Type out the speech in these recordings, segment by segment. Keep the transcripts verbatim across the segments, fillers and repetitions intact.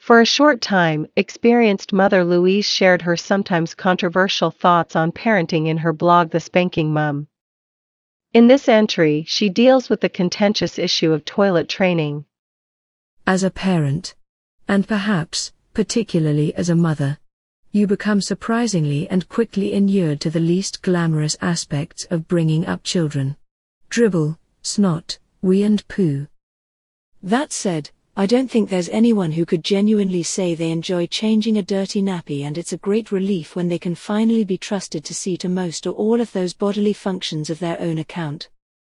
For a short time, experienced mother Louise shared her sometimes controversial thoughts on parenting in her blog The Spanking Mum. In this entry, she deals with the contentious issue of toilet training. As a parent, and perhaps, particularly as a mother, you become surprisingly and quickly inured to the least glamorous aspects of bringing up children. Dribble, snot, wee and poo. That said, I don't think there's anyone who could genuinely say they enjoy changing a dirty nappy, and it's a great relief when they can finally be trusted to see to most or all of those bodily functions of their own account.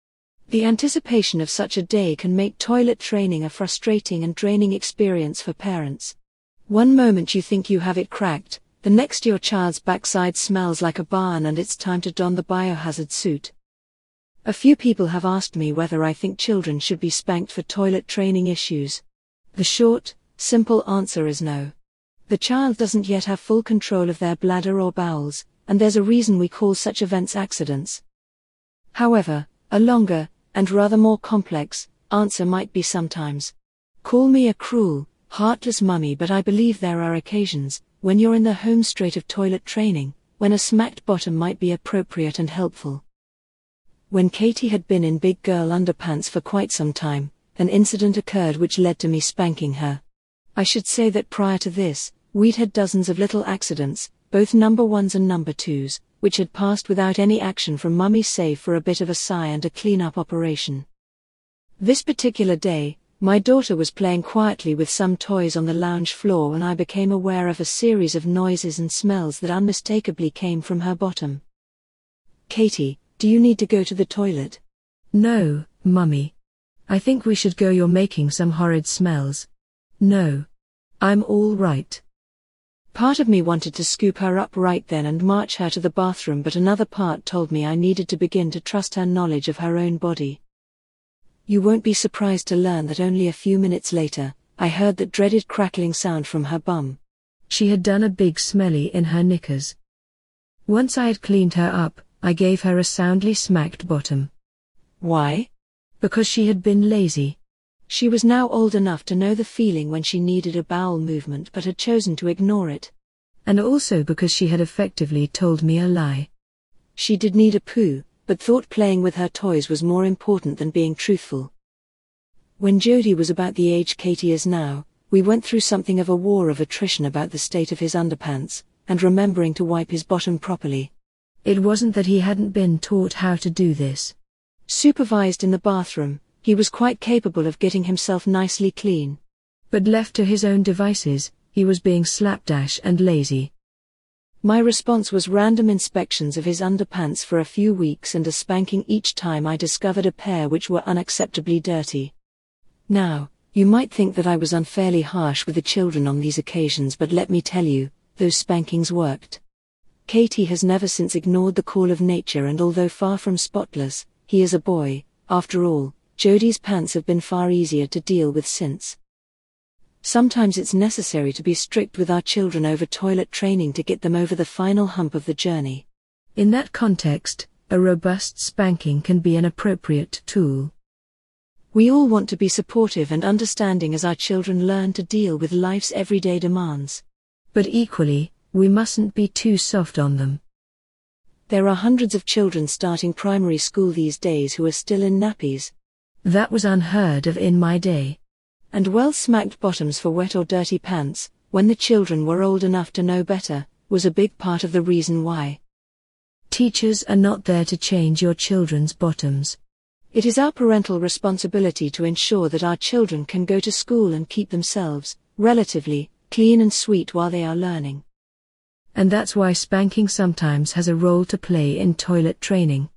The anticipation of such a day can make toilet training a frustrating and draining experience for parents. One moment you think you have it cracked, the next your child's backside smells like a barn and it's time to don the biohazard suit. A few people have asked me whether I think children should be spanked for toilet training issues. The short, simple answer is no. The child doesn't yet have full control of their bladder or bowels, and there's a reason we call such events accidents. However, a longer, and rather more complex, answer might be sometimes. Call me a cruel, heartless mummy, but I believe there are occasions, when you're in the home straight of toilet training, when a smacked bottom might be appropriate and helpful. When Katie had been in big girl underpants for quite some time, an incident occurred which led to me spanking her. I should say that prior to this, we'd had dozens of little accidents, both number ones and number twos, which had passed without any action from mummy save for a bit of a sigh and a clean-up operation. This particular day, my daughter was playing quietly with some toys on the lounge floor when I became aware of a series of noises and smells that unmistakably came from her bottom. "Katie, do you need to go to the toilet?" "No, Mummy. I think we should go, you're making some horrid smells." "No. I'm all right." Part of me wanted to scoop her up right then and march her to the bathroom, but another part told me I needed to begin to trust her knowledge of her own body. You won't be surprised to learn that only a few minutes later, I heard that dreaded crackling sound from her bum. She had done a big smelly in her knickers. Once I had cleaned her up, I gave her a soundly smacked bottom. Why? Because she had been lazy. She was now old enough to know the feeling when she needed a bowel movement but had chosen to ignore it. And also because she had effectively told me a lie. She did need a poo, but thought playing with her toys was more important than being truthful. When Jody was about the age Katie is now, we went through something of a war of attrition about the state of his underpants, and remembering to wipe his bottom properly. It wasn't that he hadn't been taught how to do this. Supervised in the bathroom, he was quite capable of getting himself nicely clean. But left to his own devices, he was being slapdash and lazy. My response was random inspections of his underpants for a few weeks and a spanking each time I discovered a pair which were unacceptably dirty. Now, you might think that I was unfairly harsh with the children on these occasions, but let me tell you, those spankings worked. Katie has never since ignored the call of nature, and although far from spotless, he is a boy. After all, Jody's pants have been far easier to deal with since. Sometimes it's necessary to be strict with our children over toilet training to get them over the final hump of the journey. In that context, a robust spanking can be an appropriate tool. We all want to be supportive and understanding as our children learn to deal with life's everyday demands. But equally, we mustn't be too soft on them. There are hundreds of children starting primary school these days who are still in nappies. That was unheard of in my day. And well-smacked bottoms for wet or dirty pants, when the children were old enough to know better, was a big part of the reason why. Teachers are not there to change your children's bottoms. It is our parental responsibility to ensure that our children can go to school and keep themselves, relatively, clean and sweet while they are learning. And that's why spanking sometimes has a role to play in toilet training.